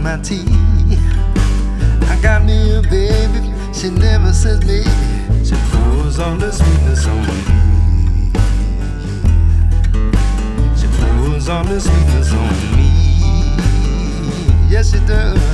my tea. I got me a baby, she never says maybe. She pours all the sweetness on me. She pours all the sweetness on me. Yes, she does.